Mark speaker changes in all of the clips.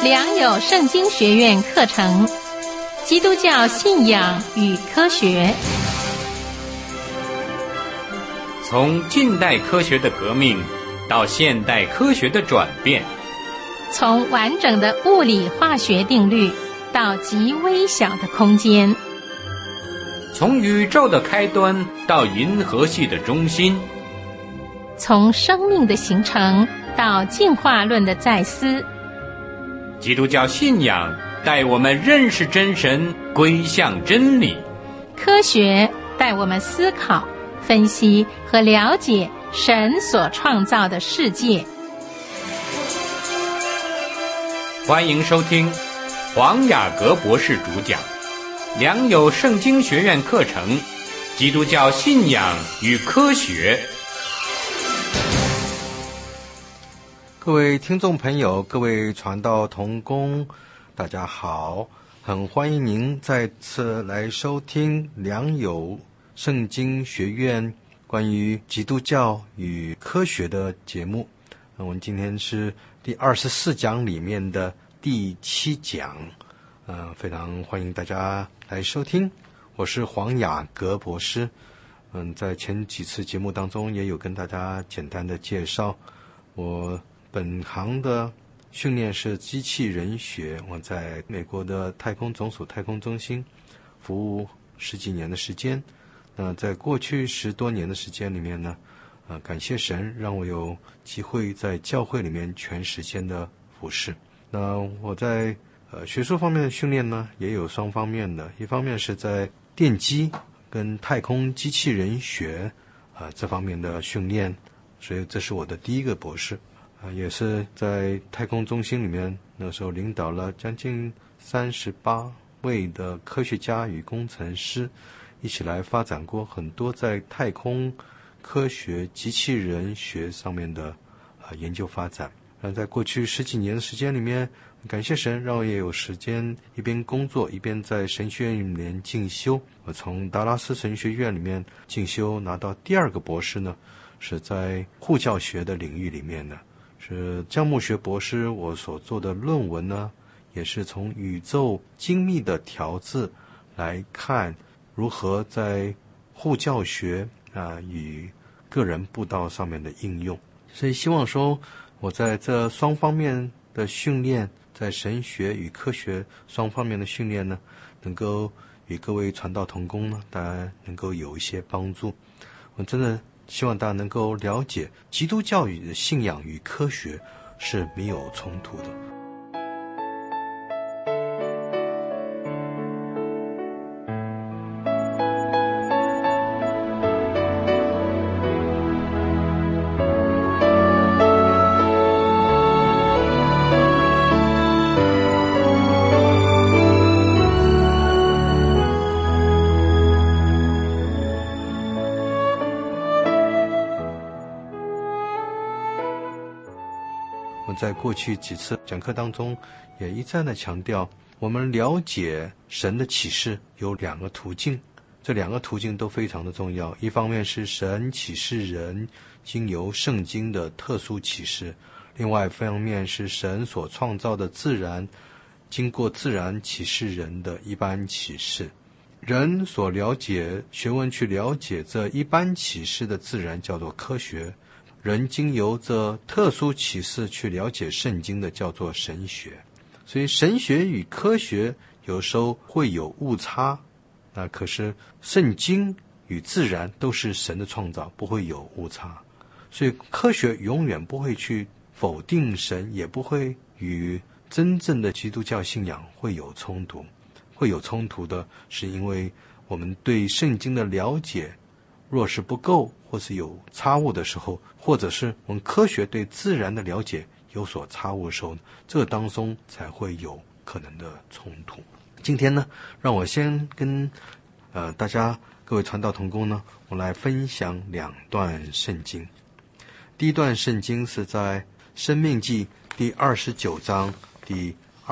Speaker 1: 良友圣经学院课程，基督教信仰与科学。
Speaker 2: 从近代科学的革命到现代科学的转变，
Speaker 1: 从完整的物理化学定律到极微小的空间，
Speaker 2: 从宇宙的开端到银河系的中心，
Speaker 1: 从生命的形成到进化论的再思。
Speaker 2: 基督教信仰带我们认识真神，归向真理；
Speaker 1: 科学带我们思考、分析和了解神所创造的世界。
Speaker 2: 欢迎收听黄雅各博士主讲良友圣经学院课程《基督教信仰与科学》。
Speaker 3: 各位听众朋友，各位传道同工，大家好，很欢迎您再次来收听良友圣经学院关于基督教与科学的节目。我们今天是第24讲里面的第7讲，非常欢迎大家来收听。我是黄雅各博士。在前几次节目当中也有跟大家简单的介绍，我本行的训练是机器人学，我在美国的太空总署太空中心服务10几年的时间。那在过去10多年的时间里面呢，感谢神让我有机会在教会里面全时间的服侍。那我在学术方面的训练呢，也有双方面的，一方面是在电机跟太空机器人学这方面的训练，所以这是我的第一个博士。也是在太空中心里面，那时候领导了将近38位的科学家与工程师，一起来发展过很多在太空科学、机器人学上面的研究发展。在过去10几年的时间里面，感谢神让我也有时间一边工作一边在神学院里面进修。我从达拉斯神学院里面进修拿到第2个博士呢，是在护教学的领域里面的，是姜木学博士。我所做的论文呢，也是从宇宙精密的调制来看如何在护教学与个人布道上面的应用。所以希望说我在这双方面的训练，在神学与科学双方面的训练呢，能够与各位传道同工呢，大家能够有一些帮助。我真的希望大家能够了解基督教的信仰与科学是没有冲突的。在过去几次讲课当中也一再的强调，我们了解神的启示有2个途径，这2个途径都非常的重要。一方面是神启示人经由圣经的特殊启示，另外一方面是神所创造的自然经过自然启示人的一般启示。人所了解学问去了解这一般启示的自然叫做科学，人经由这特殊启示去了解圣经的叫做神学。所以神学与科学有时候会有误差，可是圣经与自然都是神的创造，不会有误差。所以科学永远不会去否定神，也不会与真正的基督教信仰会有冲突。会有冲突的是因为我们对圣经的了解若是不够，或是有差误的时候，或者是我们科学对自然的了解有所差误的时候，这当中才会有可能的冲突。今天呢，让我先跟大家各位传道同工呢，我来分享2段圣经。第一段圣经是在申命记第29章第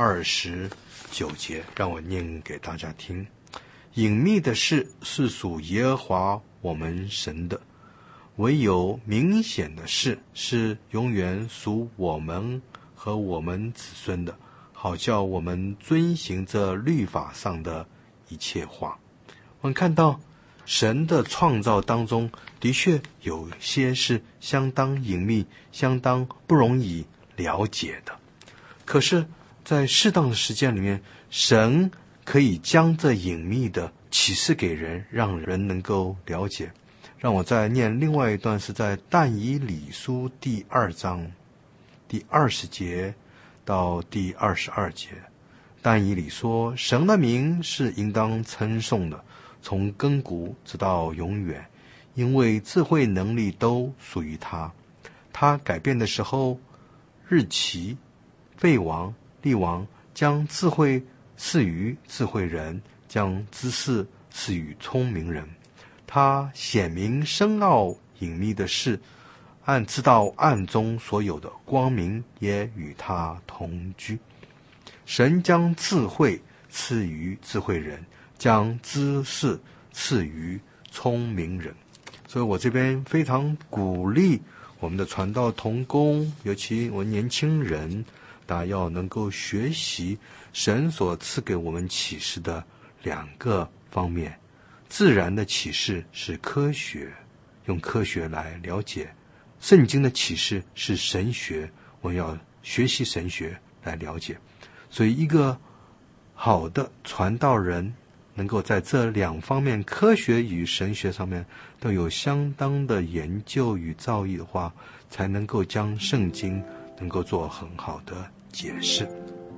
Speaker 3: 29节，让我念给大家听。隐秘的事是属耶和华我们神的，唯有明显的事是永远属我们和我们子孙的，好好叫我们遵行这律法上的一切话。我们看到神的创造当中，的确有些是相当隐秘、相当不容易了解的。可是在适当的时间里面，神可以将这隐秘的启示给人，让人能够了解。让我再念另外一段，是在但以理书第2章第20节到第22节。但以理说，神的名是应当称颂的，从亘古直到永远，因为智慧能力都属于他。他改变的时候，日期、废王、立王，将智慧赐予智慧人，将知识赐予聪明人。他显明深奥隐秘的事，知道暗中所有的，光明也与他同居。神将智慧赐予智慧人，将知识赐予聪明人。所以我这边非常鼓励我们的传道同工，尤其我们年轻人，大家要能够学习神所赐给我们启示的2个方面。自然的启示是科学，用科学来了解；圣经的启示是神学，我们要学习神学来了解。所以一个好的传道人能够在这2方面，科学与神学上面都有相当的研究与造诣的话，才能够将圣经能够做很好的解释。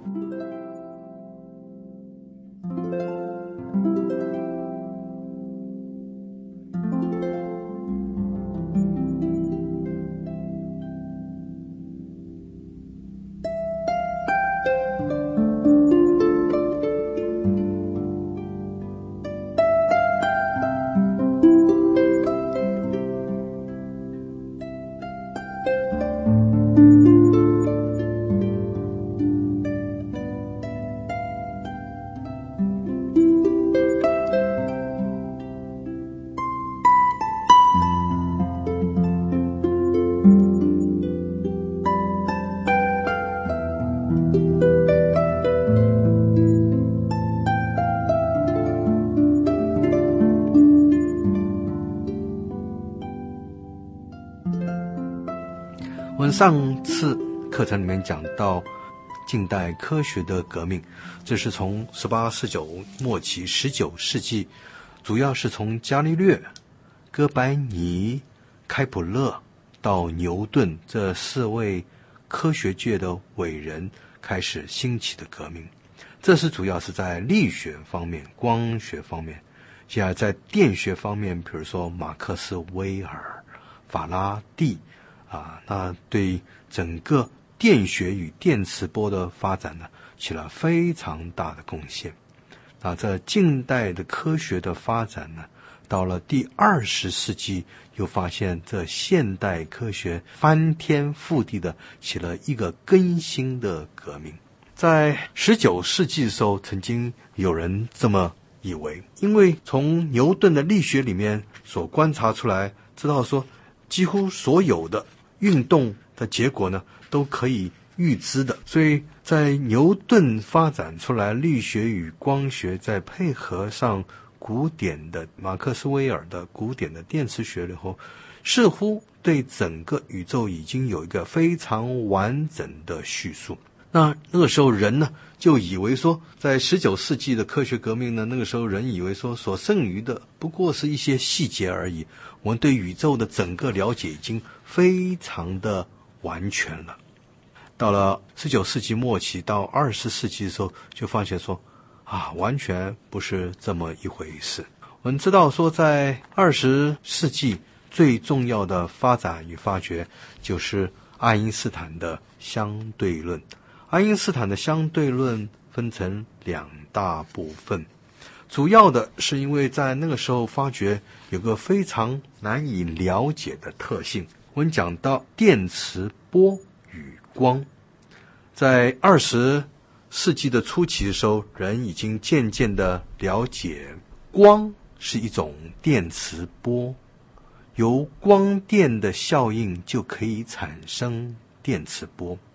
Speaker 3: 我们上次课程里面讲到近代科学的革命，这是从18、19末期19世纪，主要是从伽利略、哥白尼、开普勒到牛顿这4位科学界的伟人开始兴起的革命。这是主要是在力学方面、光学方面。现在在电学方面，比如说马克思韦尔、法拉第那对整个电学与电磁波的发展呢，起了非常大的贡献。这近代的科学的发展呢，到了第20世纪，又发现这现代科学翻天覆地的起了一个更新的革命。在19世纪的时候，曾经有人这么以为，因为从牛顿的力学里面所观察出来，知道说几乎所有的运动的结果呢，都可以预知的。所以在牛顿发展出来力学与光学，再配合上古典的马克思韦尔的古典的电磁学以后，似乎对整个宇宙已经有一个非常完整的叙述。那个时候人呢，就以为说，在19世纪的科学革命呢，那个时候人以为说，所剩余的不过是一些细节而已，我们对宇宙的整个了解已经非常的完全了。到了19世纪末期到20世纪的时候，就发现说完全不是这么一回事。我们知道说，在20世纪最重要的发展与发掘就是爱因斯坦的相对论。爱因斯坦的相对论分成2大部分，主要的是因为在那个时候发觉有个非常难以了解的特性。我们讲到电磁波与光，在20世纪的初期的时候，人已经渐渐的了解光是一种电磁波，由光电的效应就可以产生电磁波。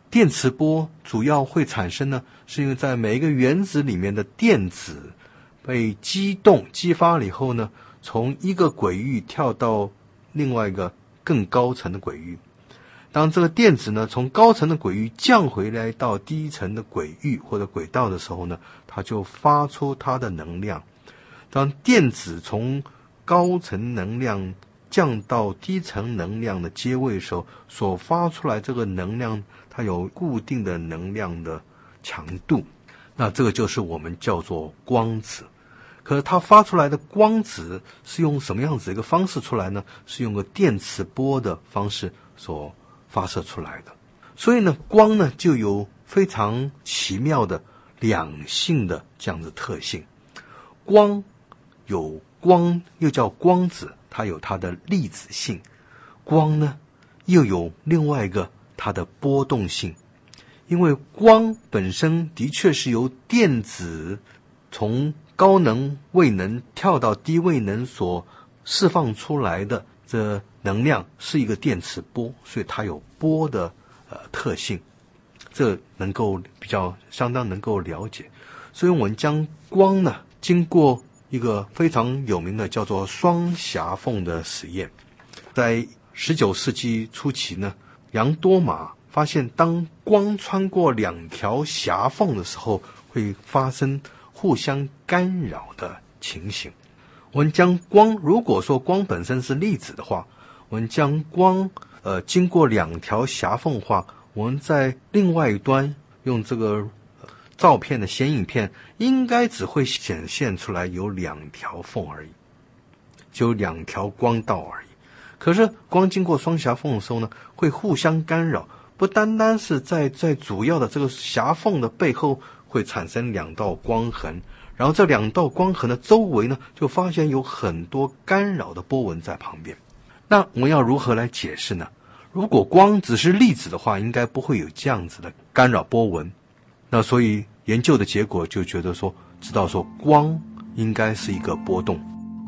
Speaker 3: 电磁波主要会产生呢，是因为在每一个原子里面的电子被激发了以后呢，从一个轨域跳到另外一个更高层的轨域。当这个电子呢从高层的轨域降回来到低层的轨域或者轨道的时候呢，它就发出它的能量。当电子从高层能量降到低层能量的阶位的时候，所发出来这个能量，它有固定的能量的强度，那这个就是我们叫做光子。可是它发出来的光子是用什么样子一个方式出来呢？是用个电磁波的方式所发射出来的。所以呢，光呢就有非常奇妙的两性的这样子特性。光有光，又叫光子，它有它的粒子性。光呢又有另外一个它的波动性。因为光本身的确是由电子从高能位能跳到低位能所释放出来的这能量是一个电磁波，所以它有波的特性，这能够相当能够了解。所以我们将光呢经过一个非常有名的叫做双狭缝的实验。在19世纪初期呢，杨多玛发现当光穿过两条狭缝的时候，会发生互相干扰的情形。我们将光，如果说光本身是粒子的话，我们将光经过两条狭缝的话，我们在另外一端用这个照片的显影片，应该只会显现出来有两条缝而已，就两条光道而已。可是光经过双狭缝的时候呢，会互相干扰，不单单是在主要的这个狭缝的背后会产生两道光痕，然后这两道光痕的周围呢，就发现有很多干扰的波纹在旁边。那我们要如何来解释呢？如果光只是粒子的话，应该不会有这样子的干扰波纹。那所以研究的结果就知道说光应该是一个波动。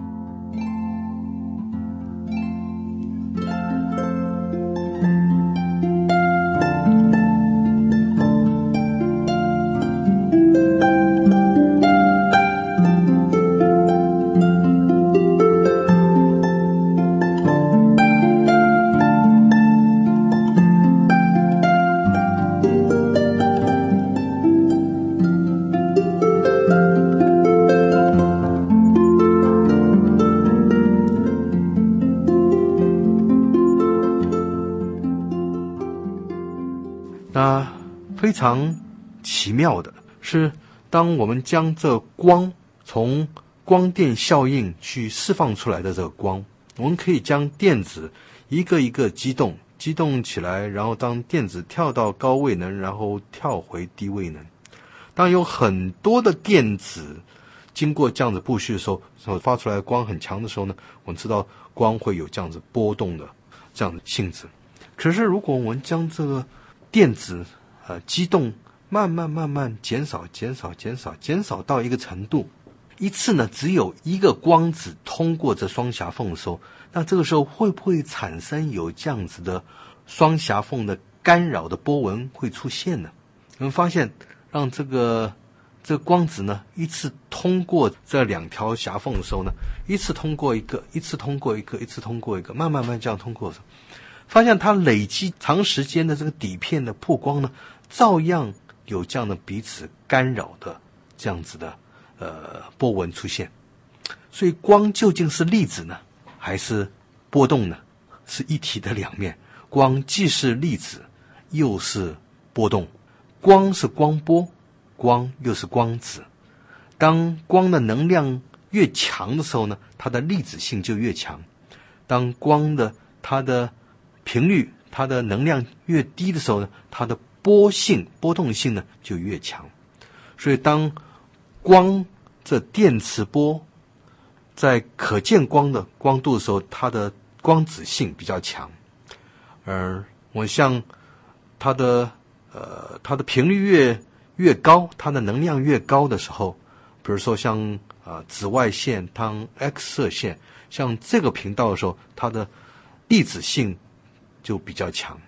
Speaker 3: 那非常奇妙的是，当我们将这光从光电效应去释放出来的这个光，我们可以将电子一个一个激动起来，然后当电子跳到高位能，然后跳回低位能。当有很多的电子经过这样子步序的时候，所发出来的光很强的时候呢，我们知道光会有这样子波动的这样的性质。可是如果我们将这个电子激动慢慢减少到一个程度，一次呢只有一个光子通过这双狭缝的时候，那这个时候会不会产生有这样子的双狭缝的干扰的波纹会出现呢？我们发现让这个光子呢一次通过这两条狭缝的时候呢，一次通过一个，慢慢这样通过的时候，发现它累积长时间的这个底片的曝光呢，照样有这样的彼此干扰的这样子的波纹出现。所以光究竟是粒子呢，还是波动呢？是一体的两面。光既是粒子，又是波动。光是光波，光又是光子。当光的能量越强的时候呢，它的粒子性就越强。当光的它的频率，它的能量越低的时候呢，它的波动性呢就越强。所以当光这电磁波在可见光的光度的时候，它的光子性比较强。而我像它的频率越高，它的能量越高的时候，比如说像紫外线、当 X 射线，像这个频道的时候，它的粒子性就比较强。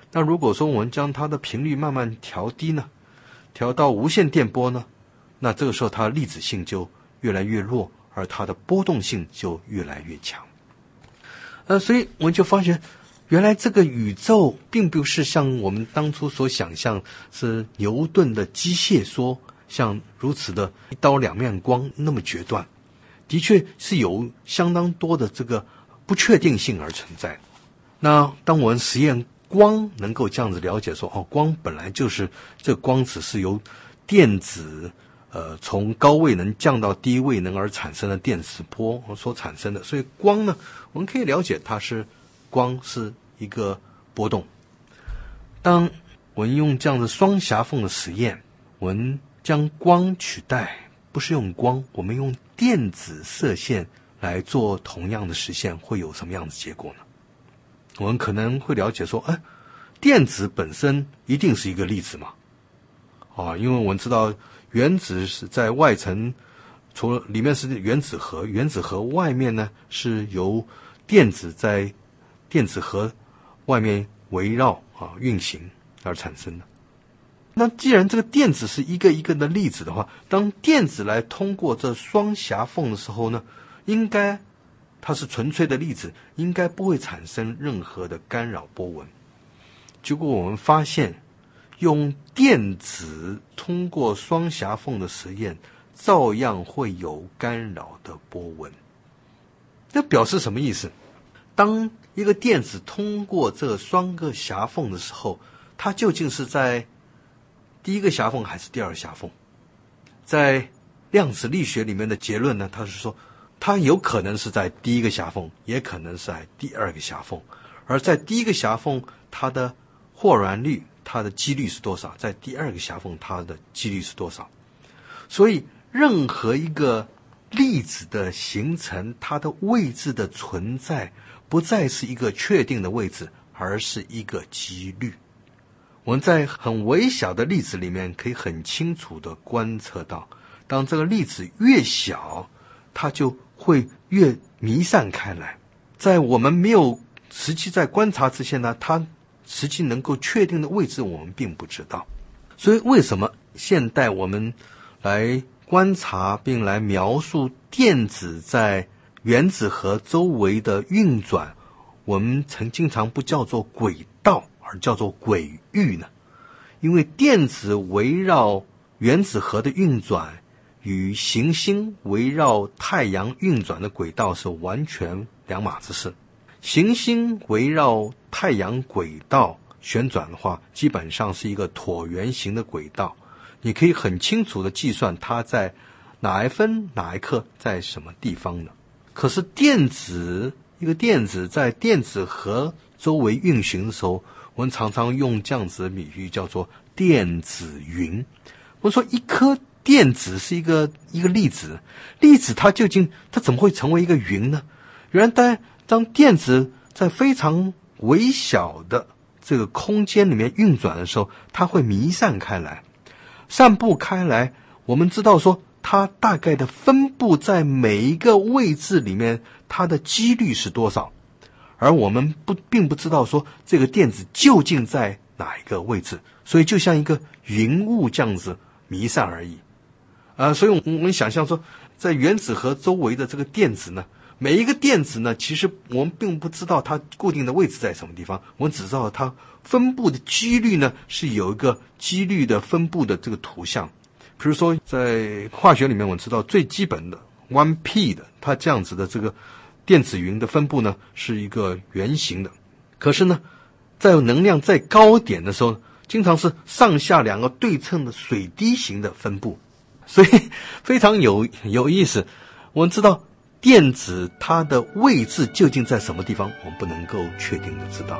Speaker 3: 那如果说我们将它的频率慢慢调低呢，调到无线电波呢，那这个时候它的粒子性就越来越弱，而它的波动性就越来越强。所以我们就发现，原来这个宇宙并不是像我们当初所想象是牛顿的机械说像如此的一刀两面光那么决断，的确是有相当多的这个不确定性而存在。那当我们实验光能够这样子了解说，光本来就是这个光子是由电子从高位能降到低位能而产生的电磁波所产生的，所以光呢，我们可以了解光是一个波动。当我们用这样的双狭缝的实验，我们将光取代，不是用光，我们用电子射线来做同样的实现，会有什么样的结果呢？我们可能会了解说，电子本身一定是一个粒子嘛？因为我们知道原子是在外层，除了里面是原子核，原子核外面呢是由电子在电子核外面围绕运行而产生的。那既然这个电子是一个一个的粒子的话，当电子来通过这双狭缝的时候呢，应该它是纯粹的粒子，应该不会产生任何的干扰波纹。结果我们发现，用电子通过双狭缝的实验，照样会有干扰的波纹。这表示什么意思？当一个电子通过这双个狭缝的时候，它究竟是在第一个狭缝还是第二个狭缝？在量子力学里面的结论呢，它是说它有可能是在第一个狭缝，也可能是在第二个狭缝。而在第一个狭缝，它的霍乱率，它的几率是多少？在第二个狭缝，它的几率是多少？所以任何一个粒子的形成，它的位置的存在不再是一个确定的位置，而是一个几率。我们在很微小的粒子里面可以很清楚地观测到，当这个粒子越小，它就会越弥散开来。在我们没有实际在观察之前呢，它实际能够确定的位置我们并不知道。所以为什么现代我们来观察并来描述电子在原子核周围的运转，我们经常不叫做轨道，而叫做轨域呢？因为电子围绕原子核的运转与行星围绕太阳运转的轨道是完全两码子事。行星围绕太阳轨道旋转的话，基本上是一个椭圆形的轨道，你可以很清楚地计算它在哪一分哪一刻在什么地方的。可是一个电子在电子核周围运行的时候，我们常常用这样子的比喻，叫做电子云。我们说一颗电子是一个粒子，粒子它怎么会成为一个云呢？原来当电子在非常微小的这个空间里面运转的时候，它会弥散开来，散布开来。我们知道说它大概的分布在每一个位置里面，它的几率是多少，而我们并不知道说这个电子究竟在哪一个位置，所以就像一个云雾这样子弥散而已。所以我们想象说，在原子核周围的这个电子呢，每一个电子呢，其实我们并不知道它固定的位置在什么地方，我们只知道它分布的几率呢，是有一个几率的分布的这个图像。比如说在化学里面，我们知道最基本的 1p 的，它这样子的这个电子云的分布呢，是一个圆形的。可是呢，在能量再高点的时候，经常是上下两个对称的水滴形的分布。所以非常有意思。我们知道电子它的位置究竟在什么地方，我们不能够确定的知道。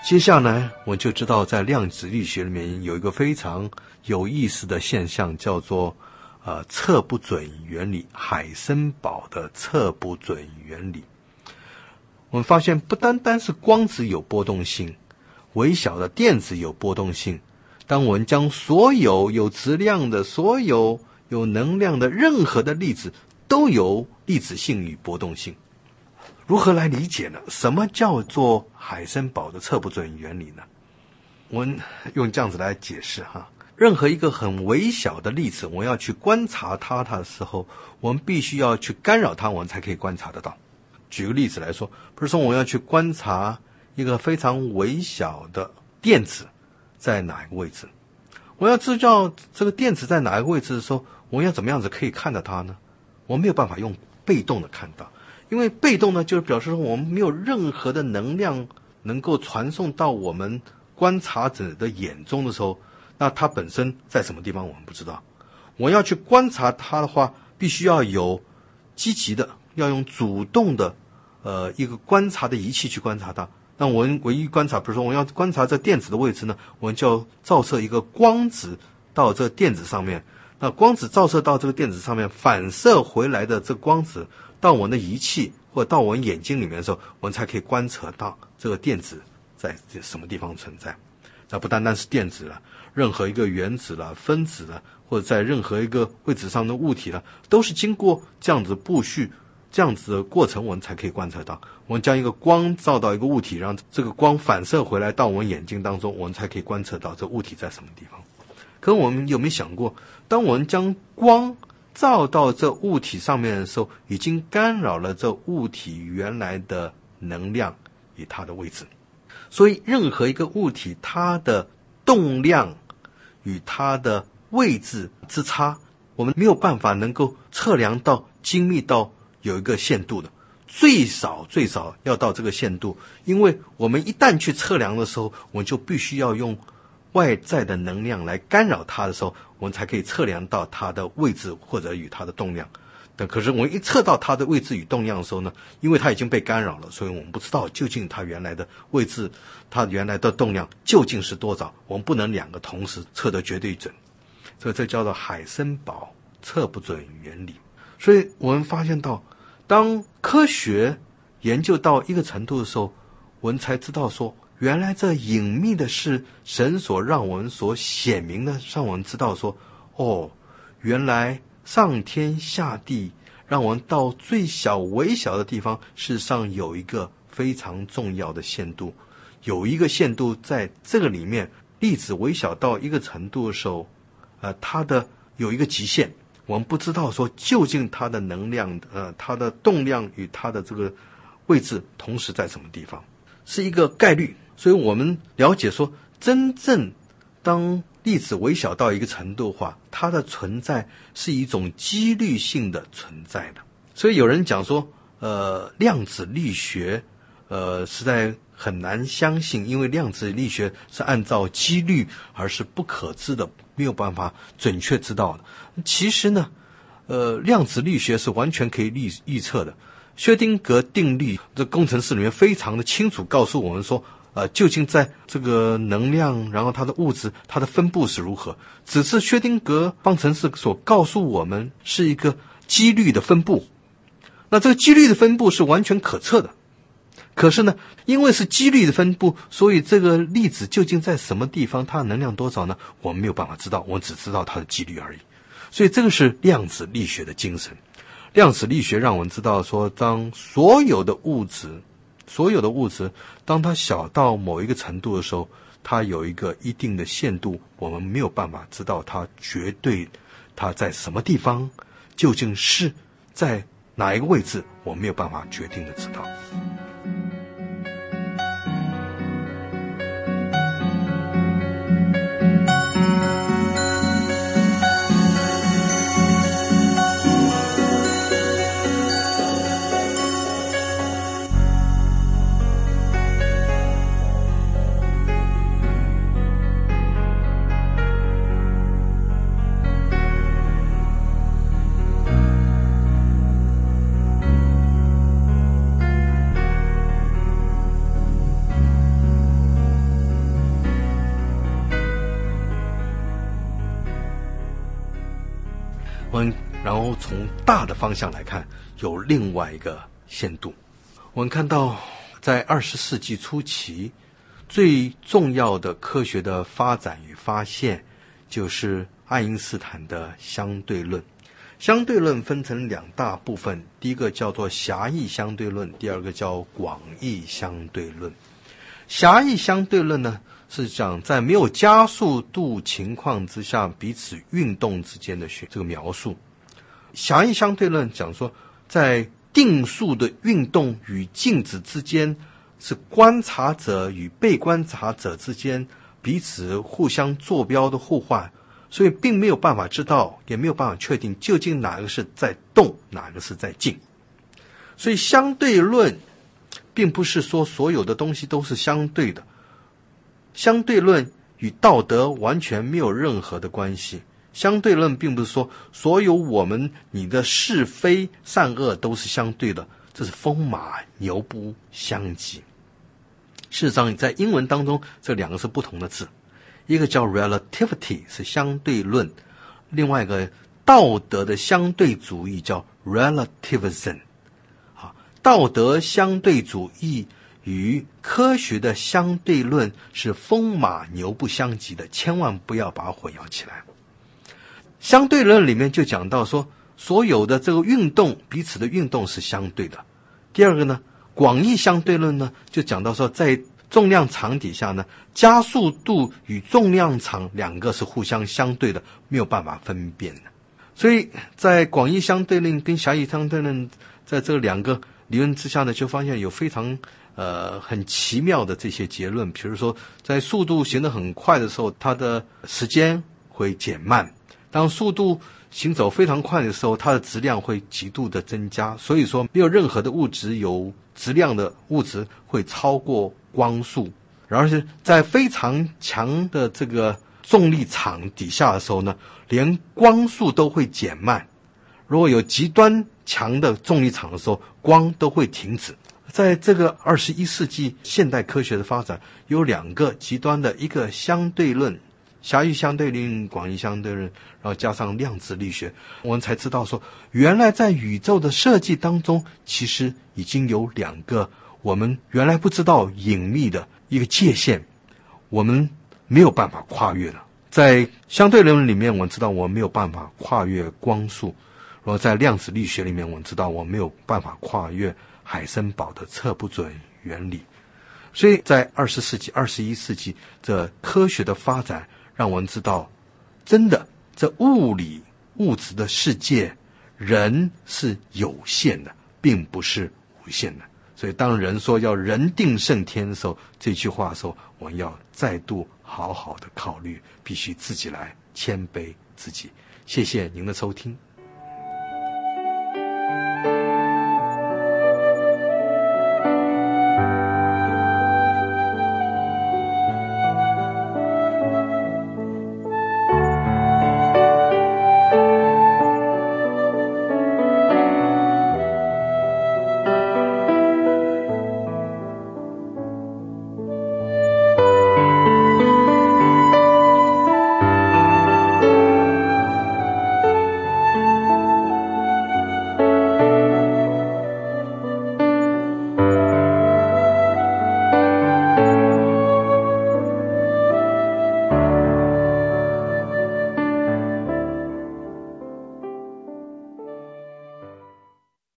Speaker 3: 接下来我就知道在量子力学里面有一个非常有意思的现象，叫做测不准原理，海森堡的测不准原理。我们发现不单单是光子有波动性，微小的电子有波动性，当我们将所有有质量的、所有有能量的任何的粒子都有粒子性与波动性。如何来理解呢？什么叫做海森堡的测不准原理呢？我们用这样子来解释哈。任何一个很微小的粒子，我要去观察它的时候，我们必须要去干扰它，我们才可以观察得到。举个例子来说，比如说我要去观察一个非常微小的电子在哪一个位置，我要知道这个电子在哪一个位置的时候，我要怎么样子可以看到它呢？我没有办法用被动的看到，因为被动呢，就是表示说我们没有任何的能量能够传送到我们观察者的眼中的时候，那它本身在什么地方我们不知道。我要去观察它的话，必须要有积极的，要用主动的一个观察的仪器去观察它。那我们唯一观察，比如说我要观察这电子的位置呢，我们就要照射一个光子到这个电子上面，那光子照射到这个电子上面，反射回来的这个光子到我们的仪器或者到我们眼睛里面的时候，我们才可以观测到这个电子在什么地方存在。那不单单是电子了，任何一个原子了、分子了，或者在任何一个位置上的物体了，都是经过这样子步序、这样子的过程，我们才可以观测到。我们将一个光照到一个物体，让这个光反射回来到我们眼睛当中，我们才可以观测到这物体在什么地方。可我们有没有想过，当我们将光照到这物体上面的时候，已经干扰了这物体原来的能量与它的位置。所以任何一个物体，它的动量与它的位置之差，我们没有办法能够测量到精密到有一个限度的，最少要到这个限度。因为我们一旦去测量的时候，我们就必须要用外在的能量来干扰它的时候，我们才可以测量到它的位置或者与它的动量。但可是我们一测到它的位置与动量的时候呢，因为它已经被干扰了，所以我们不知道究竟它原来的位置、它原来的动量究竟是多少，我们不能两个同时测得绝对准。所以这叫做海森堡测不准原理。所以我们发现到，当科学研究到一个程度的时候，我们才知道说，原来这隐秘的是神所让我们所显明的，让我们知道说，原来上天下地，让我们到最小微小的地方，事实上有一个非常重要的限度，有一个限度在这个里面，粒子微小到一个程度的时候，它的有一个极限，我们不知道说究竟它的能量它的动量与它的这个位置同时在什么地方，是一个概率。所以我们了解说，真正当粒子微小到一个程度的话，它的存在是一种几率性的存在的。所以有人讲说量子力学实在很难相信，因为量子力学是按照几率，而是不可知的，没有办法准确知道的。其实呢量子力学是完全可以预测的。薛定谔定律这工程师里面非常的清楚告诉我们说，究竟在这个能量，然后它的物质，它的分布是如何。只是薛定谔方程式所告诉我们是一个几率的分布，那这个几率的分布是完全可测的。可是呢，因为是几率的分布，所以这个粒子究竟在什么地方，它的能量多少呢？我们没有办法知道，我们只知道它的几率而已。所以这个是量子力学的精神。量子力学让我们知道说，当所有的物质，当它小到某一个程度的时候，它有一个一定的限度，我们没有办法知道它绝对它在什么地方，究竟是在哪一个位置，我们没有办法决定的知道。 然后从大的方向来看，有另外一个限度。我们看到在20世纪初期，最重要的科学的发展与发现就是爱因斯坦的相对论。相对论分成2大部分，第一个叫做狭义相对论，第二个叫广义相对论。狭义相对论呢，是讲在没有加速度情况之下彼此运动之间的这个描述。狭义相对论讲说，在定数的运动与静止之间，是观察者与被观察者之间彼此互相坐标的互换，所以并没有办法知道，也没有办法确定究竟哪个是在动，哪个是在静。所以相对论并不是说所有的东西都是相对的，相对论与道德完全没有任何的关系。相对论并不是说所有你的是非善恶都是相对的，这是风马牛不相及。事实上在英文当中这2个是不同的字，一个叫 relativity 是相对论，另外一个道德的相对主义叫 relativism。 道德相对主义与科学的相对论是风马牛不相及的，千万不要把它混淆起来。相对论里面就讲到说，所有的这个运动彼此的运动是相对的。第二个呢，广义相对论呢就讲到说，在重量场底下呢，加速度与重量场2个是互相相对的，没有办法分辨的。所以在广义相对论跟狭义相对论在这2个理论之下呢，就发现有非常很奇妙的这些结论。比如说在速度行得很快的时候，它的时间会减慢；当速度行走非常快的时候，它的质量会极度的增加。所以说没有任何的物质有质量的物质会超过光速。然而是在非常强的这个重力场底下的时候呢，连光速都会减慢。如果有极端强的重力场的时候，光都会停止。在这个21世纪现代科学的发展，有2个极端的，一个相对论，狭义相对论、广义相对论，然后加上量子力学，我们才知道说，原来在宇宙的设计当中，其实已经有2个我们原来不知道隐秘的一个界限，我们没有办法跨越的。在相对论里面，我们知道我们没有办法跨越光速，然后在量子力学里面，我们知道我们没有办法跨越海森堡的测不准原理。所以在20世纪、21世纪，这科学的发展让我们知道，真的这物理物质的世界，人是有限的，并不是无限的。所以当人说要人定胜天的时候，这句话的时候，我们要再度好好的考虑，必须自己来谦卑自己。谢谢您的收听。